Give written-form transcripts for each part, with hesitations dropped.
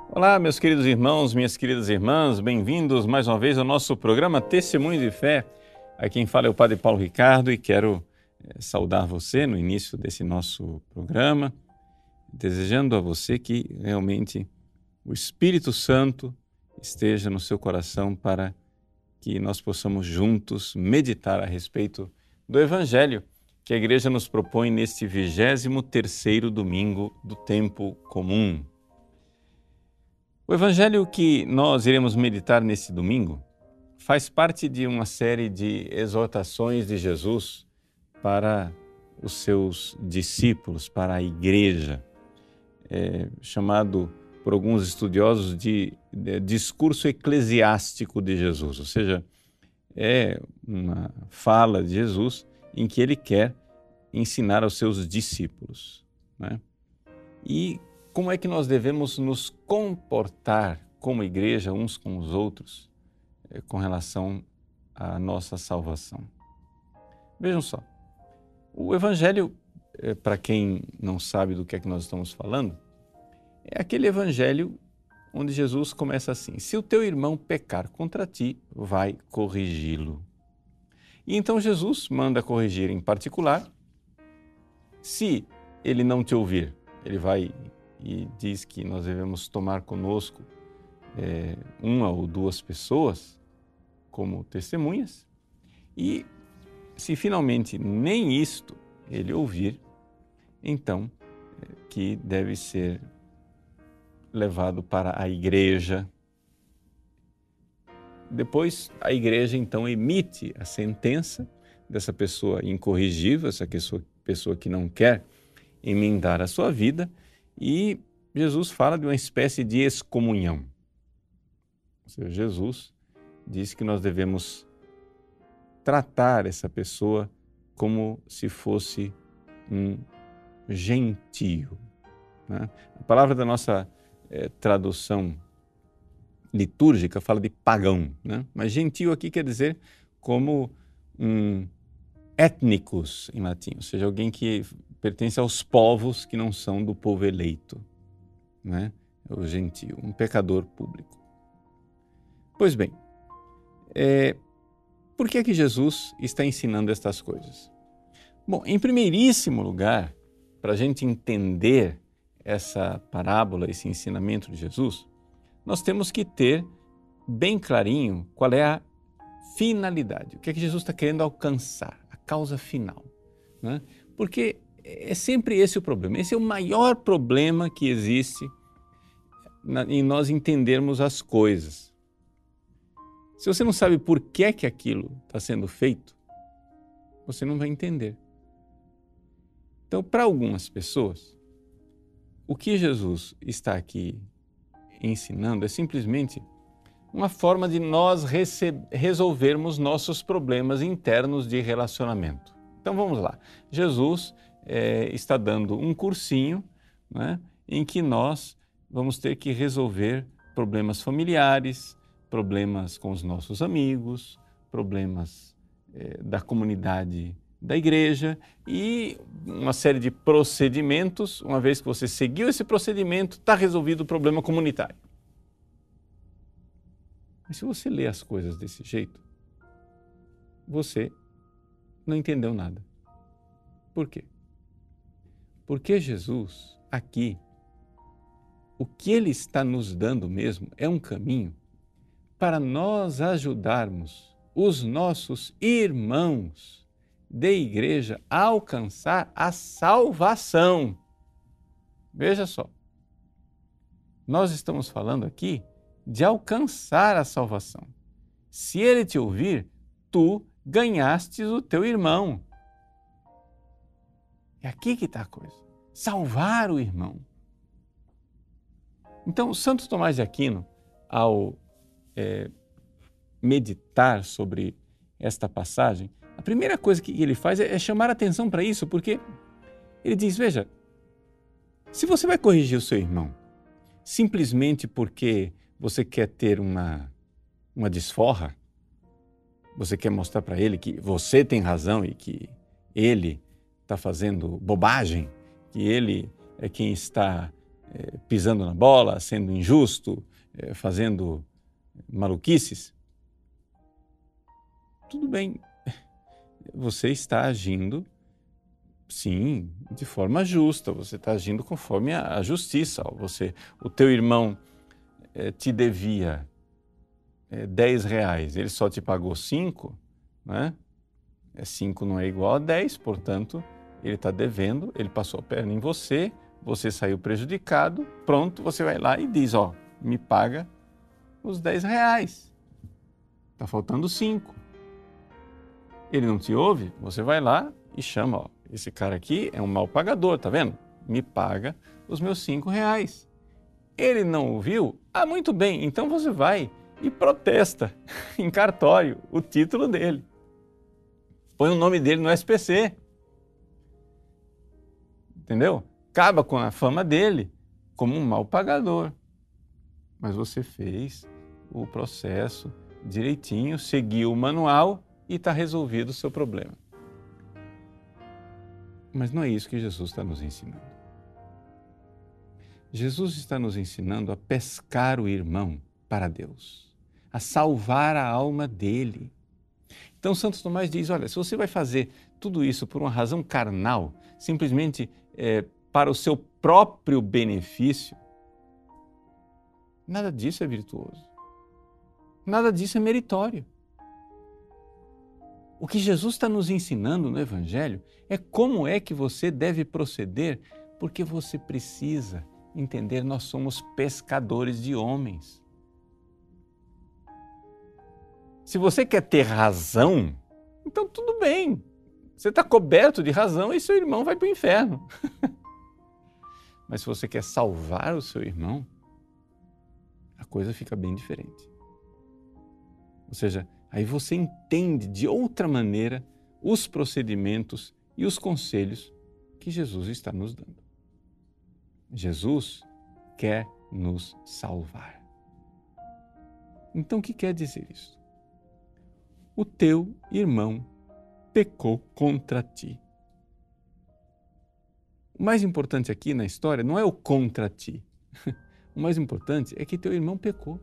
Olá, meus queridos irmãos, minhas queridas irmãs, bem-vindos mais uma vez ao nosso programa Testemunho de Fé. Aqui quem fala é o Padre Paulo Ricardo e quero saudar você no início desse nosso programa, desejando a você que realmente o Espírito Santo esteja no seu coração para que nós possamos juntos meditar a respeito do Evangelho que a Igreja nos propõe neste 23º domingo do tempo comum. O Evangelho que nós iremos meditar nesse domingo faz parte de uma série de exortações de Jesus para os seus discípulos, para a Igreja, chamado por alguns estudiosos de discurso eclesiástico de Jesus, ou seja, é uma fala de Jesus em que ele quer ensinar aos seus discípulos, né? E como é que nós devemos nos comportar como igreja uns com os outros com relação à nossa salvação? Vejam só, o Evangelho, para quem não sabe do que é que nós estamos falando, é aquele Evangelho onde Jesus começa assim: se o teu irmão pecar contra ti, vai corrigi-lo. E então Jesus manda corrigir em particular. Se ele não te ouvir, ele vai e diz que nós devemos tomar conosco uma ou duas pessoas como testemunhas. E se finalmente nem isto ele ouvir, então que deve ser levado para a igreja. Depois a igreja então emite a sentença dessa pessoa incorrigível, essa pessoa que não quer emendar a sua vida, e Jesus fala de uma espécie de excomunhão. Ou seja, Jesus diz que nós devemos tratar essa pessoa como se fosse um gentio, né? A palavra da nossa tradução litúrgica fala de pagão, né? Mas gentio aqui quer dizer como um ethnicus em latim, ou seja, alguém que pertence aos povos que não são do povo eleito, né? O gentio, um pecador público. Pois bem, por que é que Jesus está ensinando estas coisas? Bom, em primeiríssimo lugar, para a gente entender essa parábola, esse ensinamento de Jesus, nós temos que ter bem clarinho qual é a finalidade, o que é que Jesus está querendo alcançar, a causa final, né? Porque é sempre esse o problema, esse é o maior problema que existe em nós entendermos as coisas. Se você não sabe por que é que aquilo está sendo feito, você não vai entender. Então, para algumas pessoas, o que Jesus está aqui ensinando é simplesmente uma forma de nós resolvermos nossos problemas internos de relacionamento. Então vamos lá, Jesus está dando um cursinho, né, em que nós vamos ter que resolver problemas familiares, problemas com os nossos amigos, problemas da comunidade da igreja e uma série de procedimentos. Uma vez que você seguiu esse procedimento, está resolvido o problema comunitário. Mas se você lê as coisas desse jeito, você não entendeu nada. Por quê? Porque Jesus, aqui, o que Ele está nos dando mesmo é um caminho para nós ajudarmos os nossos irmãos de igreja a alcançar a salvação. Veja só, nós estamos falando aqui de alcançar a salvação. Se ele te ouvir, tu ganhastes o teu irmão. É aqui que está a coisa. Salvar o irmão. Então, Santo Tomás de Aquino, ao meditar sobre esta passagem, a primeira coisa que ele faz é chamar a atenção para isso, porque ele diz, veja, se você vai corrigir o seu irmão simplesmente porque você quer ter uma desforra, você quer mostrar para ele que você tem razão e que ele está fazendo bobagem, que ele é quem está pisando na bola, sendo injusto, fazendo maluquices, tudo bem, você está agindo, sim, de forma justa, você está agindo conforme a justiça. O teu irmão te devia R$10, ele só te pagou 5, né? 5 não é igual a 10, portanto, ele está devendo, ele passou a perna em você, você saiu prejudicado, pronto, você vai lá e diz, me paga os R$10, está faltando 5. Ele não te ouve, você vai lá e chama, esse cara aqui é um mau pagador, tá vendo? Me paga os meus R$5. Ele não ouviu? Muito bem, então você vai e protesta em cartório o título dele. Põe o nome dele no SPC. Entendeu? Acaba com a fama dele como um mau pagador. Mas você fez o processo direitinho, seguiu o manual e está resolvido o seu problema. Mas não é isso que Jesus está nos ensinando. Jesus está nos ensinando a pescar o irmão para Deus, a salvar a alma dele. Então Santo Tomás diz, olha, se você vai fazer tudo isso por uma razão carnal, simplesmente para o seu próprio benefício, nada disso é virtuoso. Nada disso é meritório. O que Jesus está nos ensinando no Evangelho é como é que você deve proceder, porque você precisa entender, nós somos pescadores de homens. Se você quer ter razão, então tudo bem. Você está coberto de razão e seu irmão vai para o inferno. Mas se você quer salvar o seu irmão, a coisa fica bem diferente. Ou seja, aí você entende de outra maneira os procedimentos e os conselhos que Jesus está nos dando. Jesus quer nos salvar. Então, o que quer dizer isso? O teu irmão pecou contra ti. O mais importante aqui na história não é o contra ti. O mais importante é que teu irmão pecou.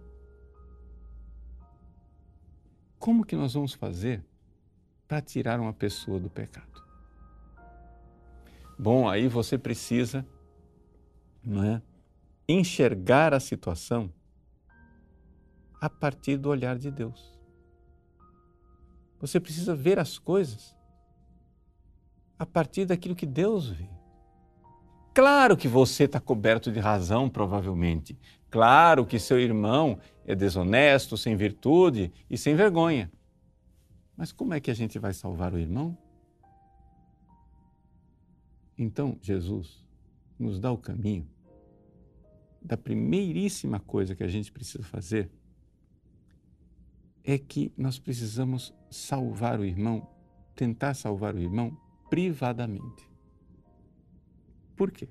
Como que nós vamos fazer para tirar uma pessoa do pecado? Bom, aí você precisa, enxergar a situação a partir do olhar de Deus. Você precisa ver as coisas a partir daquilo que Deus vê. Claro que você está coberto de razão, provavelmente. Claro que seu irmão é desonesto, sem virtude e sem vergonha. Mas como é que a gente vai salvar o irmão? Então, Jesus nos dá o caminho da primeiríssima coisa que a gente precisa fazer, é que nós precisamos salvar o irmão, tentar salvar o irmão privadamente. Por quê?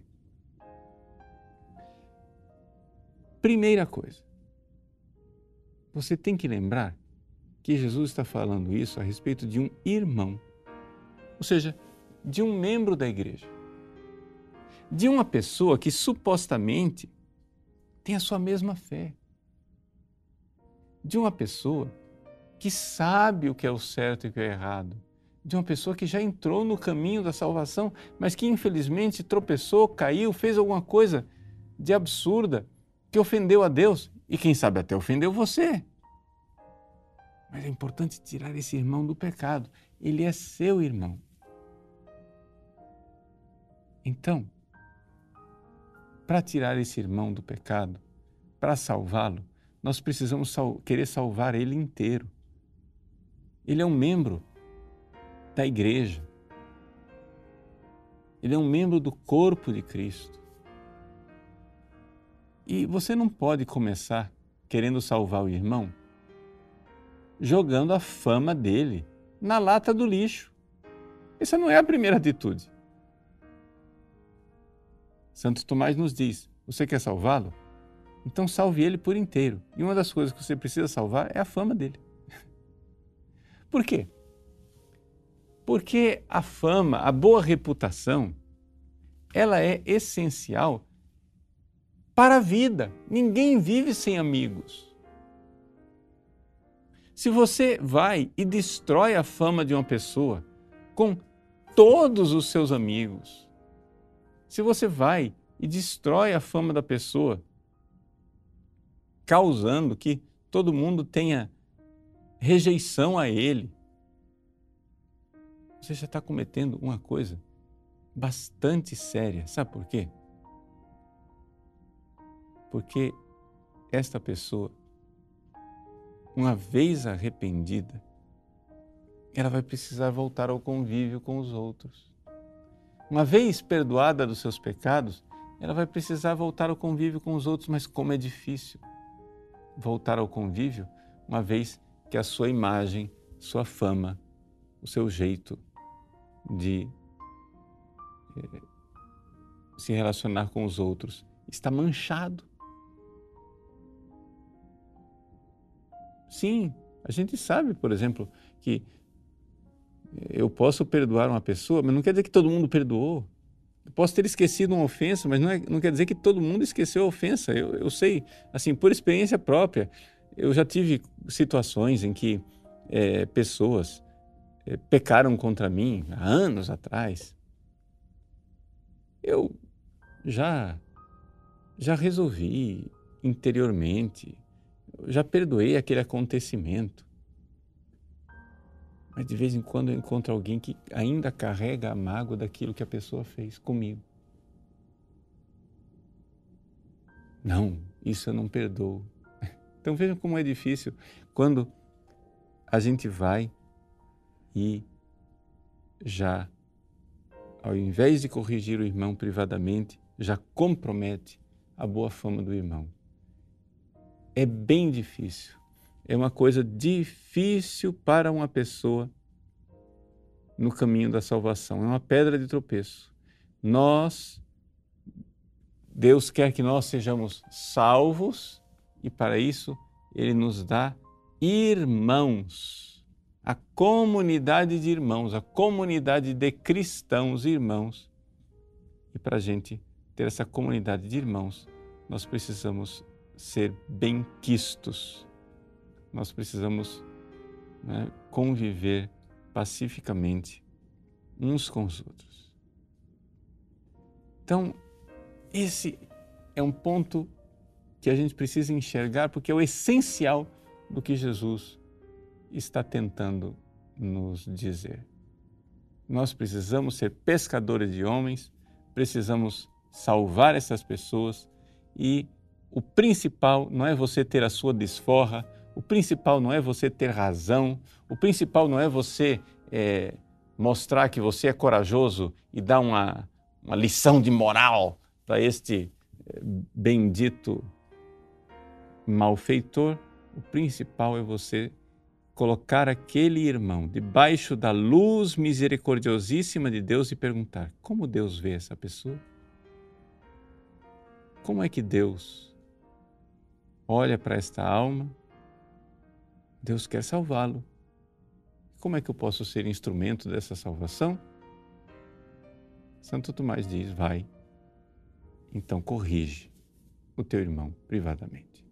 Primeira coisa, você tem que lembrar que Jesus está falando isso a respeito de um irmão, ou seja, de um membro da igreja, de uma pessoa que supostamente tem a sua mesma fé, de uma pessoa que sabe o que é o certo e o que é errado, de uma pessoa que já entrou no caminho da salvação, mas que infelizmente tropeçou, caiu, fez alguma coisa de absurda, que ofendeu a Deus e quem sabe até ofendeu você. Mas é importante tirar esse irmão do pecado. Ele é seu irmão. Então, para tirar esse irmão do pecado, para salvá-lo, nós precisamos querer salvar ele inteiro. Ele é um membro da igreja. Ele é um membro do corpo de Cristo. E você não pode começar querendo salvar o irmão jogando a fama dele na lata do lixo. Essa não é a primeira atitude. Santo Tomás nos diz, você quer salvá-lo? Então salve ele por inteiro. E uma das coisas que você precisa salvar é a fama dele. Por quê? Porque a fama, a boa reputação, ela é essencial para a vida. Ninguém vive sem amigos. Se você vai e destrói a fama de uma pessoa com todos os seus amigos, se você vai e destrói a fama da pessoa, causando que todo mundo tenha rejeição a ele, você já está cometendo uma coisa bastante séria. Sabe por quê? Porque esta pessoa, uma vez arrependida, ela vai precisar voltar ao convívio com os outros. Uma vez perdoada dos seus pecados, ela vai precisar voltar ao convívio com os outros, mas como é difícil voltar ao convívio, uma vez que a sua imagem, sua fama, o seu jeito de se relacionar com os outros está manchado. Sim, a gente sabe, por exemplo, que eu posso perdoar uma pessoa, mas não quer dizer que todo mundo perdoou. Eu posso ter esquecido uma ofensa, mas não quer dizer que todo mundo esqueceu a ofensa. Eu sei, assim, por experiência própria, eu já tive situações em que pessoas pecaram contra mim há anos atrás. Eu já resolvi interiormente, já perdoei aquele acontecimento. Mas de vez em quando eu encontro alguém que ainda carrega a mágoa daquilo que a pessoa fez comigo. Não, isso eu não perdoo. Então vejam como é difícil quando a gente vai e já, ao invés de corrigir o irmão privadamente, já compromete a boa fama do irmão. É bem difícil. É uma coisa difícil para uma pessoa no caminho da salvação. É uma pedra de tropeço. Deus quer que nós sejamos salvos e para isso Ele nos dá irmãos. A comunidade de irmãos, a comunidade de cristãos irmãos. E para a gente ter essa comunidade de irmãos, nós precisamos ser benquistos. Nós precisamos conviver pacificamente uns com os outros. Então, esse é um ponto que a gente precisa enxergar, porque é o essencial do que Jesus está tentando nos dizer. Nós precisamos ser pescadores de homens, precisamos salvar essas pessoas e o principal não é você ter a sua desforra, o principal não é você ter razão, o principal não é você mostrar que você é corajoso e dar uma lição de moral para este bendito malfeitor. O principal é você colocar aquele irmão debaixo da luz misericordiosíssima de Deus e perguntar: como Deus vê essa pessoa? Como é que Deus olha para esta alma? Deus quer salvá-lo. Como é que eu posso ser instrumento dessa salvação? Santo Tomás diz: vai, então corrige o teu irmão privadamente.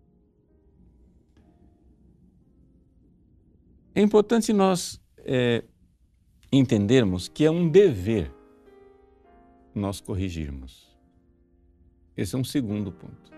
É importante nós entendermos que é um dever nós corrigirmos. Esse é um segundo ponto.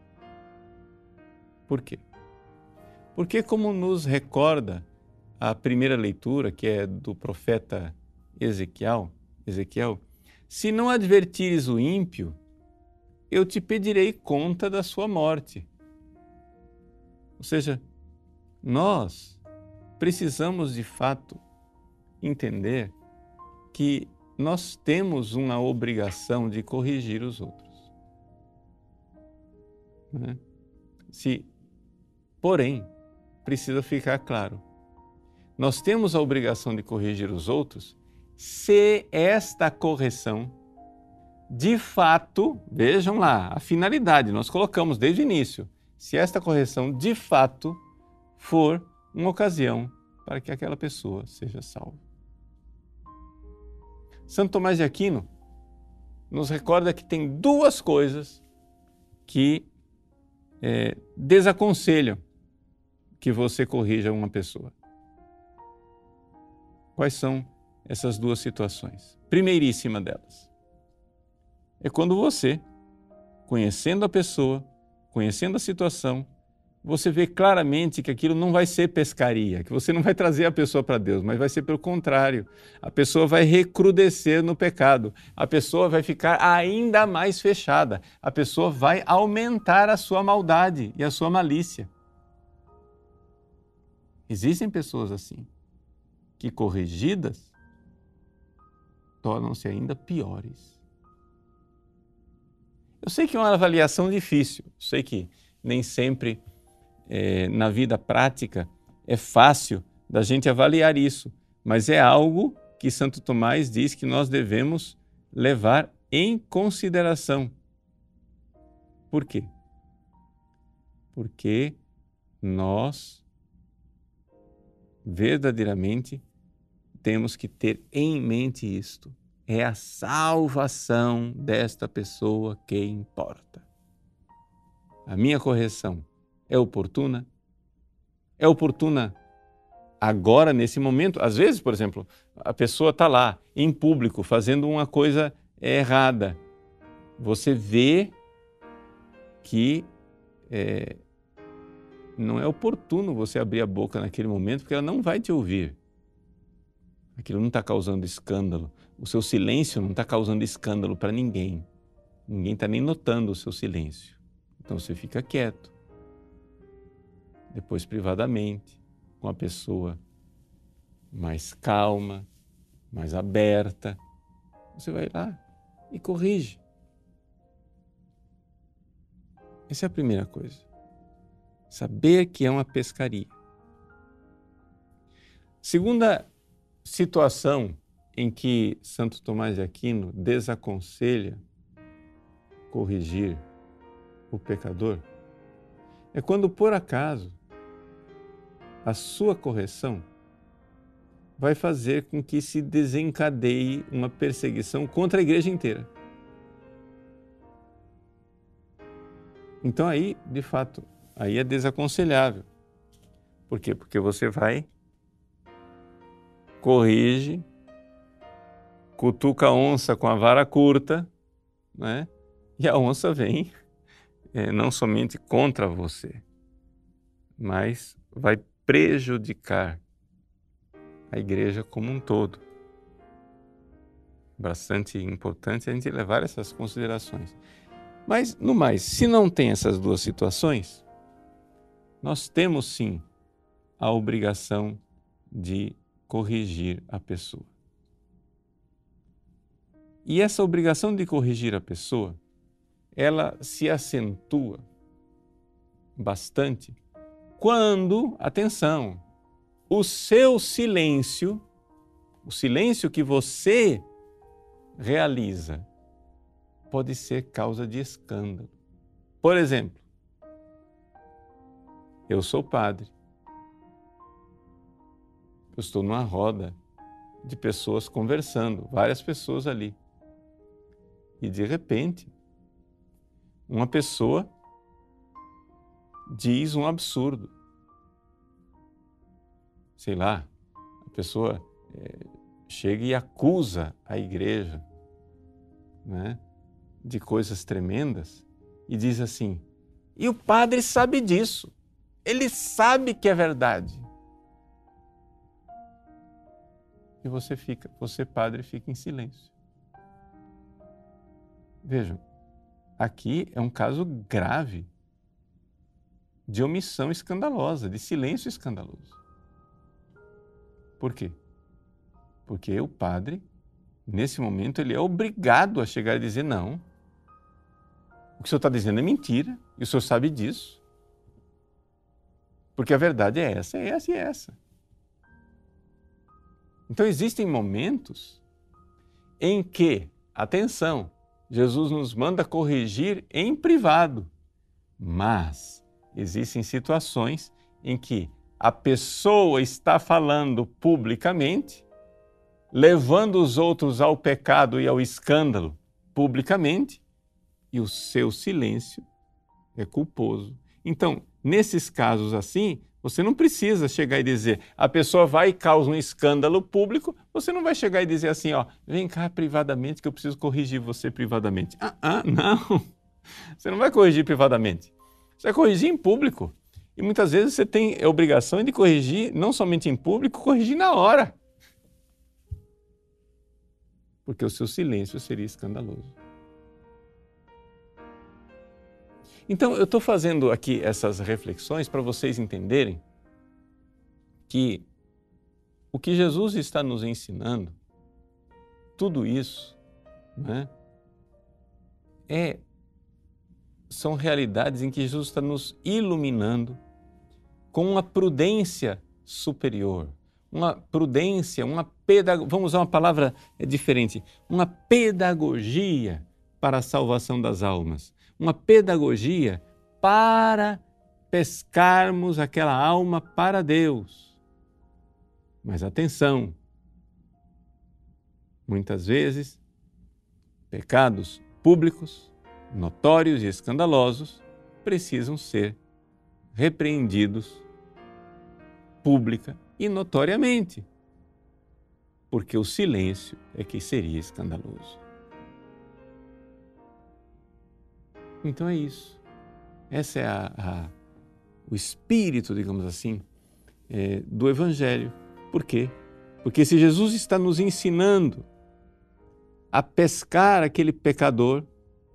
Por quê? Porque, como nos recorda a primeira leitura, que é do profeta Ezequiel, se não advertires o ímpio, eu te pedirei conta da sua morte. Ou seja, nós precisamos de fato entender que nós temos uma obrigação de corrigir os outros. Porém, precisa ficar claro, nós temos a obrigação de corrigir os outros se esta correção, de fato, vejam lá, a finalidade, nós colocamos desde o início, se esta correção, de fato, for uma ocasião para que aquela pessoa seja salva. Santo Tomás de Aquino nos recorda que tem duas coisas que desaconselham que você corrija uma pessoa. Quais são essas duas situações? Primeiríssima delas é quando você, conhecendo a pessoa, conhecendo a situação, você vê claramente que aquilo não vai ser pescaria, que você não vai trazer a pessoa para Deus, mas vai ser pelo contrário. A pessoa vai recrudescer no pecado, a pessoa vai ficar ainda mais fechada, a pessoa vai aumentar a sua maldade e a sua malícia. Existem pessoas assim, que corrigidas, tornam-se ainda piores. Eu sei que é uma avaliação difícil, eu sei que nem sempre na vida prática é fácil da gente avaliar isso, mas é algo que Santo Tomás diz que nós devemos levar em consideração. Por quê? Porque nós verdadeiramente temos que ter em mente isto. É a salvação desta pessoa que importa. A minha correção é oportuna? É oportuna agora, nesse momento? Às vezes, por exemplo, a pessoa está lá, em público, fazendo uma coisa errada. Você vê que não é oportuno você abrir a boca naquele momento, porque ela não vai te ouvir. Aquilo não está causando escândalo. O seu silêncio não está causando escândalo para ninguém. Ninguém está nem notando o seu silêncio. Então você fica quieto. Depois, privadamente, com a pessoa mais calma, mais aberta, você vai lá e corrige. Essa é a primeira coisa. Saber que é uma pescaria. Segunda situação em que Santo Tomás de Aquino desaconselha corrigir o pecador é quando, por acaso, a sua correção vai fazer com que se desencadeie uma perseguição contra a igreja inteira. Então aí, de fato, aí é desaconselhável. Por quê? Porque você vai, corrige, cutuca a onça com a vara curta, né? E a onça vem não somente contra você, mas vai prejudicar a igreja como um todo. Bastante importante a gente levar essas considerações. Mas, no mais, se não tem essas duas situações, nós temos sim a obrigação de corrigir a pessoa. E essa obrigação de corrigir a pessoa, ela se acentua bastante quando, atenção, o seu silêncio, o silêncio que você realiza, pode ser causa de escândalo. Por exemplo, eu sou padre. Eu estou numa roda de pessoas conversando, várias pessoas ali. E de repente, uma pessoa diz um absurdo. Sei lá, a pessoa chega e acusa a igreja, né, de coisas tremendas e diz assim: e o padre sabe disso, ele sabe que é verdade. E você padre fica em silêncio. Vejam, aqui é um caso grave de omissão escandalosa, de silêncio escandaloso. Por quê? Porque o padre, nesse momento, ele é obrigado a chegar e dizer: não, o que o senhor está dizendo é mentira, e o senhor sabe disso. Porque a verdade é essa e essa. Então existem momentos em que, atenção, Jesus nos manda corrigir em privado, mas existem situações em que a pessoa está falando publicamente, levando os outros ao pecado e ao escândalo publicamente, e o seu silêncio é culposo. Então, nesses casos assim, você não precisa chegar e dizer, a pessoa vai e causa um escândalo público, você não vai chegar e dizer assim, ó, vem cá privadamente que eu preciso corrigir você privadamente. Não, você não vai corrigir privadamente, você vai corrigir em público. E muitas vezes você tem a obrigação de corrigir, não somente em público, corrigir na hora. Porque o seu silêncio seria escandaloso. Então, eu estou fazendo aqui essas reflexões para vocês entenderem que o que Jesus está nos ensinando, tudo isso, né, são realidades em que Jesus está nos iluminando com uma prudência superior, uma prudência, vamos usar uma palavra diferente, uma pedagogia para a salvação das almas, uma pedagogia para pescarmos aquela alma para Deus. Mas atenção, muitas vezes, pecados públicos, notórios e escandalosos precisam ser repreendidos pública e notoriamente, porque o silêncio é que seria escandaloso. Então é isso. Esse é o espírito, digamos assim, do Evangelho. Por quê? Porque se Jesus está nos ensinando a pescar aquele pecador,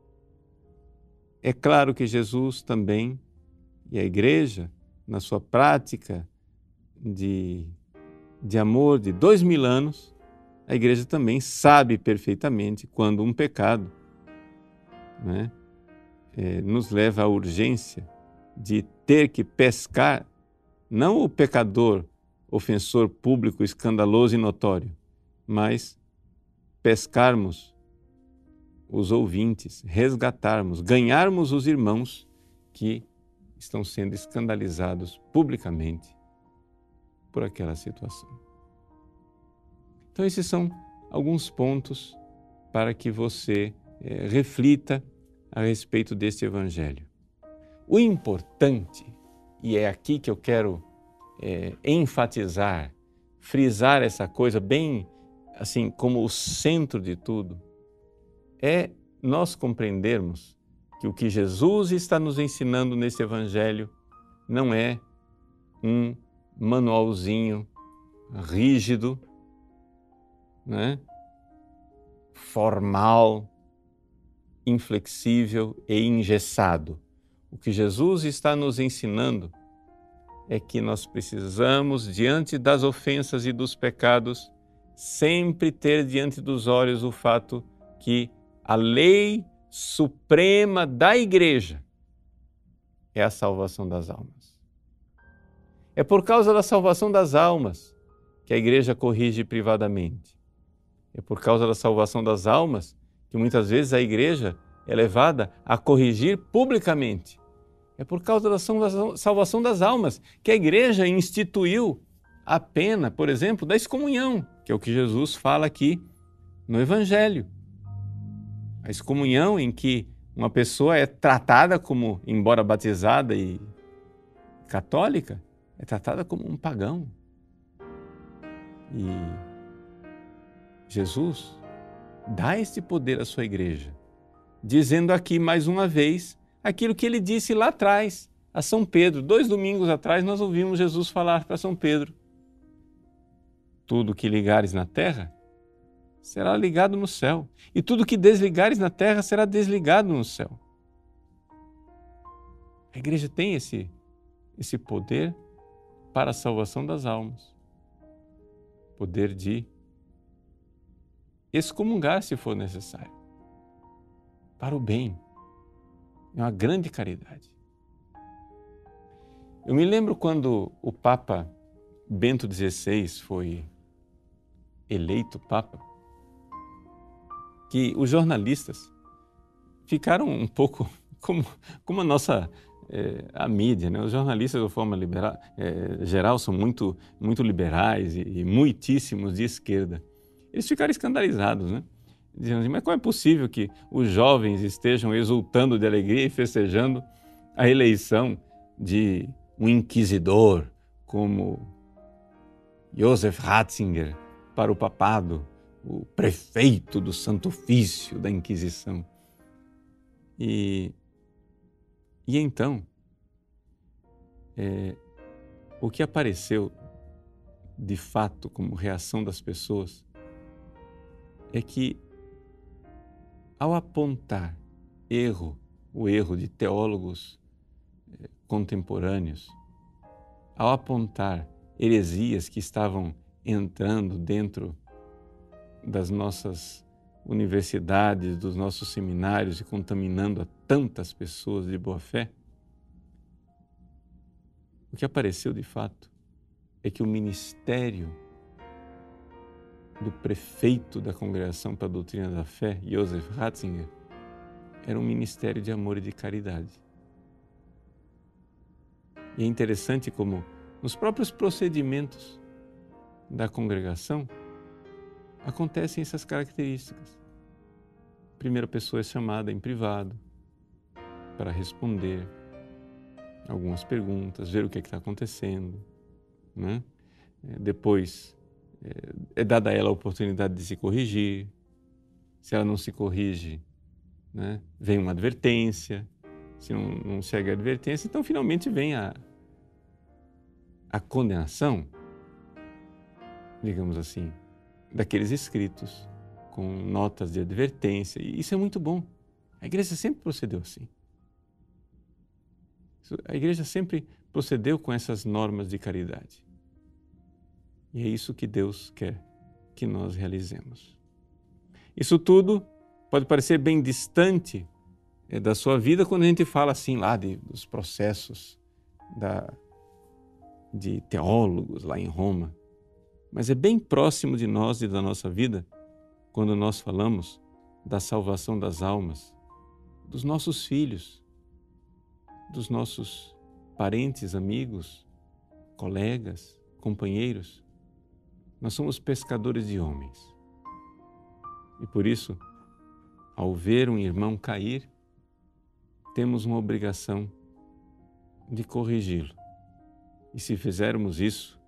é claro que Jesus também, e a Igreja, na sua prática de amor de 2000 anos, a Igreja também sabe perfeitamente quando um pecado, né, nos leva à urgência de ter que pescar, não o pecador, ofensor público, escandaloso e notório, mas pescarmos os ouvintes, resgatarmos, ganharmos os irmãos que estão sendo escandalizados publicamente por aquela situação. Então, esses são alguns pontos para que você reflita a respeito deste Evangelho. O importante, e é aqui que eu quero enfatizar, frisar essa coisa bem assim como o centro de tudo, é nós compreendermos que o que Jesus está nos ensinando nesse Evangelho não é um manualzinho rígido, né? Formal, inflexível e engessado. O que Jesus está nos ensinando é que nós precisamos, diante das ofensas e dos pecados, sempre ter diante dos olhos o fato que a lei suprema da Igreja é a salvação das almas. É por causa da salvação das almas que a Igreja corrige privadamente. É por causa da salvação das almas que muitas vezes a Igreja é levada a corrigir publicamente. É por causa da salvação das almas que a Igreja instituiu a pena, por exemplo, da excomunhão, que é o que Jesus fala aqui no Evangelho. A excomunhão em que uma pessoa é tratada como, embora batizada e católica, é tratada como um pagão. E Jesus dá este poder à sua Igreja, dizendo aqui mais uma vez aquilo que ele disse lá atrás a São Pedro. 2 domingos atrás nós ouvimos Jesus falar para São Pedro: tudo que ligares na terra será ligado no céu, e tudo que desligares na terra será desligado no céu. A Igreja tem esse poder para a salvação das almas, poder de excomungar se for necessário, para o bem. É uma grande caridade. Eu me lembro quando o Papa Bento XVI foi eleito Papa, que os jornalistas ficaram um pouco como a nossa a mídia, né? Os jornalistas, de forma geral, são muito liberais e muitíssimos de esquerda. Eles ficaram escandalizados, né? Dizendo assim, mas como é possível que os jovens estejam exultando de alegria e festejando a eleição de um inquisidor como Joseph Ratzinger para o papado, o prefeito do Santo Ofício da Inquisição. E então, o que apareceu de fato como reação das pessoas é que, ao apontar o erro de teólogos contemporâneos, ao apontar heresias que estavam entrando dentro das nossas universidades, dos nossos seminários e contaminando a tantas pessoas de boa fé, o que apareceu de fato é que o ministério do prefeito da Congregação para a Doutrina da Fé, Joseph Ratzinger, era um ministério de amor e de caridade. E é interessante como nos próprios procedimentos da congregação acontecem essas características. A primeira pessoa é chamada em privado para responder algumas perguntas, ver o que está acontecendo, né? Depois é dada a ela a oportunidade de se corrigir. Se ela não se corrige, né, vem uma advertência. Se não segue a advertência, então finalmente vem a condenação, digamos assim, daqueles escritos com notas de advertência. E isso é muito bom. A igreja sempre procedeu assim. A igreja sempre procedeu com essas normas de caridade. E é isso que Deus quer que nós realizemos. Isso tudo pode parecer bem distante da sua vida quando a gente fala assim lá dos processos de teólogos lá em Roma. Mas é bem próximo de nós e da nossa vida quando nós falamos da salvação das almas, dos nossos filhos, dos nossos parentes, amigos, colegas, companheiros. Nós somos pescadores de homens. E por isso, ao ver um irmão cair, temos uma obrigação de corrigi-lo. E se fizermos isso,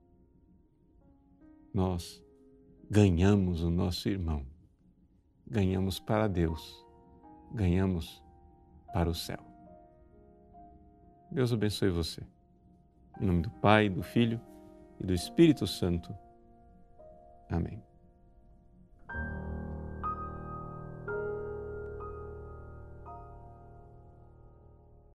nós ganhamos o nosso irmão, ganhamos para Deus, ganhamos para o céu. Deus abençoe você. Em nome do Pai, do Filho e do Espírito Santo. Amém.